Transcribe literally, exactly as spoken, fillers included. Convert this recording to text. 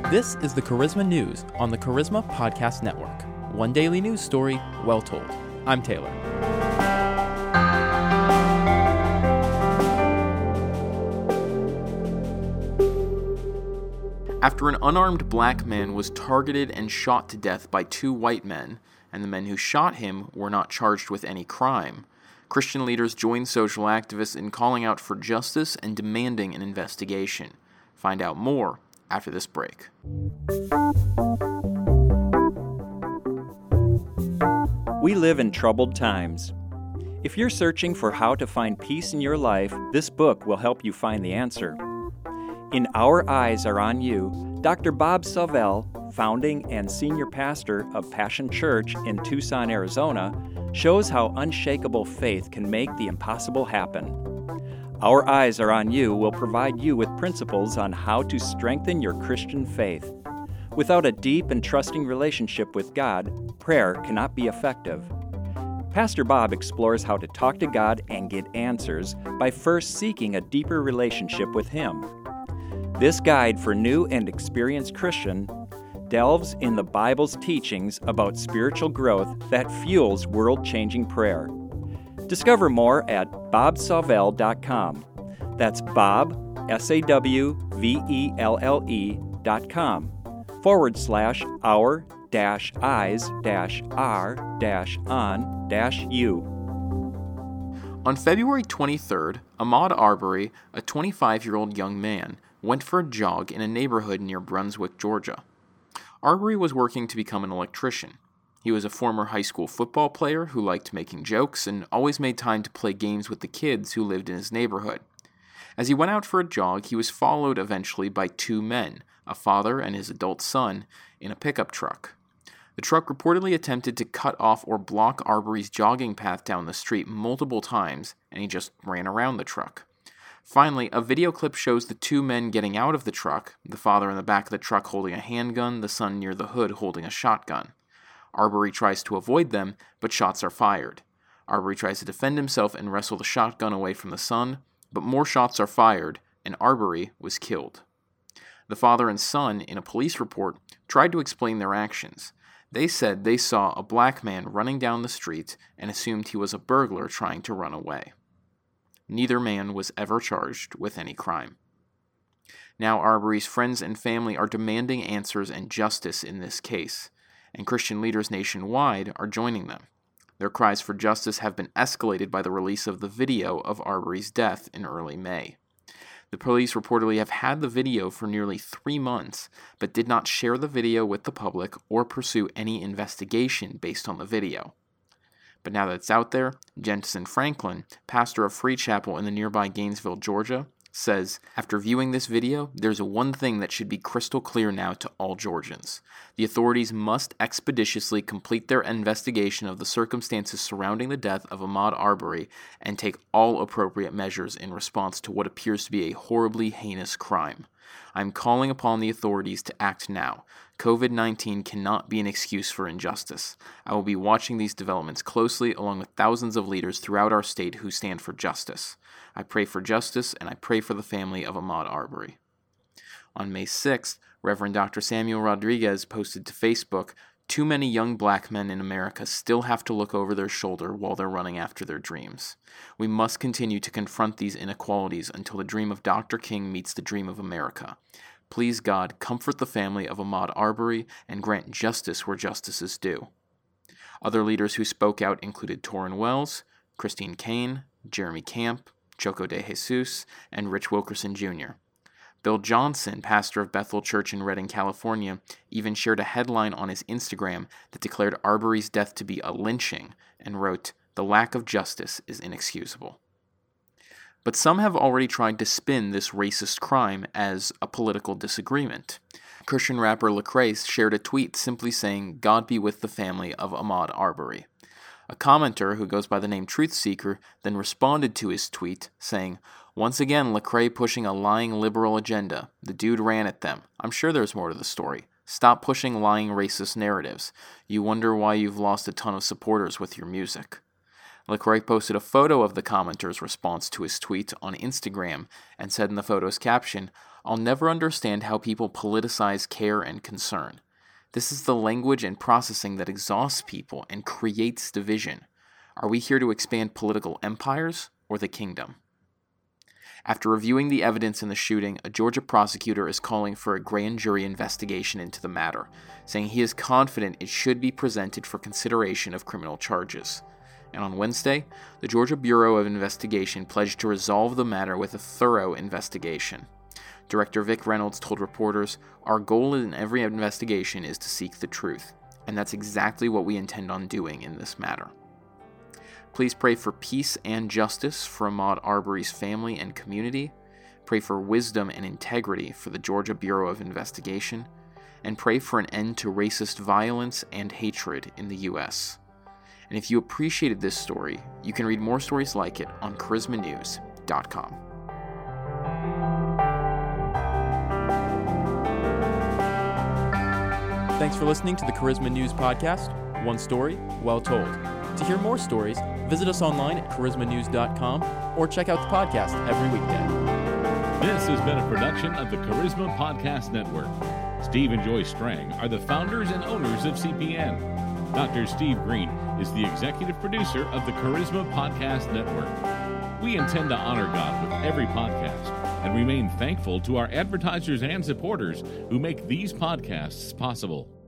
This is the Charisma News on the Charisma Podcast Network. One daily news story, well told. I'm Taylor. After an unarmed black man was targeted and shot to death by two white men, and the men who shot him were not charged with any crime, Christian leaders joined social activists in calling out for justice and demanding an investigation. Find out more after this break. We live in troubled times. If you're searching for how to find peace in your life, this book will help you find the answer. In Our Eyes Are on You, Doctor Bob Savell, founding and senior pastor of Passion Church in Tucson, Arizona, shows how unshakable faith can make the impossible happen. Our Eyes Are on You will provide you with principles on how to strengthen your Christian faith. Without a deep and trusting relationship with God, prayer cannot be effective. Pastor Bob explores how to talk to God and get answers by first seeking a deeper relationship with Him. This guide for new and experienced Christian delves in the Bible's teachings about spiritual growth that fuels world-changing prayer. Discover more at bob savell dot com. That's Bob, S A W V E L L E dot com, forward slash our dash eyes dash r dash on dash you. On February twenty-third, Ahmaud Arbery, a twenty-five-year-old young man, went for a jog in a neighborhood near Brunswick, Georgia. Arbery was working to become an electrician. He was a former high school football player who liked making jokes and always made time to play games with the kids who lived in his neighborhood. As he went out for a jog, he was followed eventually by two men, a father and his adult son, in a pickup truck. The truck reportedly attempted to cut off or block Arbery's jogging path down the street multiple times, and he just ran around the truck. Finally, a video clip shows the two men getting out of the truck, the father in the back of the truck holding a handgun, the son near the hood holding a shotgun. Arbery tries to avoid them, but shots are fired. Arbery tries to defend himself and wrestle the shotgun away from the son, but more shots are fired, and Arbery was killed. The father and son, in a police report, tried to explain their actions. They said they saw a black man running down the street and assumed he was a burglar trying to run away. Neither man was ever charged with any crime. Now Arbery's friends and family are demanding answers and justice in this case, and Christian leaders nationwide are joining them. Their cries for justice have been escalated by the release of the video of Arbery's death in early May. The police reportedly have had the video for nearly three months, but did not share the video with the public or pursue any investigation based on the video. But now that it's out there, Jentezen Franklin, pastor of Free Chapel in the nearby Gainesville, Georgia, says, after viewing this video, there's one thing that should be crystal clear now to all Georgians. The authorities must expeditiously complete their investigation of the circumstances surrounding the death of Ahmaud Arbery and take all appropriate measures in response to what appears to be a horribly heinous crime. I'm calling upon the authorities to act now. covid nineteen cannot be an excuse for injustice. I will be watching these developments closely along with thousands of leaders throughout our state who stand for justice. I pray for justice, and I pray for the family of Ahmaud Arbery. On May sixth, Reverend Doctor Samuel Rodriguez posted to Facebook, "Too many young black men in America still have to look over their shoulder while they're running after their dreams. We must continue to confront these inequalities until the dream of Doctor King meets the dream of America. Please, God, comfort the family of Ahmaud Arbery and grant justice where justice is due." Other leaders who spoke out included Torrin Wells, Christine Caine, Jeremy Camp, Choco de Jesus, and Rich Wilkerson Junior Bill Johnson, pastor of Bethel Church in Redding, California, even shared a headline on his Instagram that declared Arbery's death to be a lynching and wrote, "The lack of justice is inexcusable." But some have already tried to spin this racist crime as a political disagreement. Christian rapper Lecrae shared a tweet simply saying, "God be with the family of Ahmaud Arbery." A commenter who goes by the name Truthseeker then responded to his tweet, saying, "Once again, Lecrae pushing a lying liberal agenda. The dude ran at them. I'm sure there's more to the story. Stop pushing lying racist narratives. You wonder why you've lost a ton of supporters with your music." LaCroix posted a photo of the commenter's response to his tweet on Instagram and said in the photo's caption, "I'll never understand how people politicize care and concern. This is the language and processing that exhausts people and creates division. Are we here to expand political empires or the kingdom?" After reviewing the evidence in the shooting, a Georgia prosecutor is calling for a grand jury investigation into the matter, saying he is confident it should be presented for consideration of criminal charges. And on Wednesday, the Georgia Bureau of Investigation pledged to resolve the matter with a thorough investigation. Director Vic Reynolds told reporters, "Our goal in every investigation is to seek the truth, and that's exactly what we intend on doing in this matter." Please pray for peace and justice for Ahmaud Arbery's family and community. Pray for wisdom and integrity for the Georgia Bureau of Investigation. And pray for an end to racist violence and hatred in the U S. And if you appreciated this story, you can read more stories like it on charisma news dot com. Thanks for listening to the Charisma News Podcast. One story, well told. To hear more stories, visit us online at charisma news dot com or check out the podcast every weekday. This has been a production of the Charisma Podcast Network. Steve and Joy Strang are the founders and owners of C P N. Doctor Steve Green is the executive producer of the Charisma Podcast Network. We intend to honor God with every podcast and remain thankful to our advertisers and supporters who make these podcasts possible.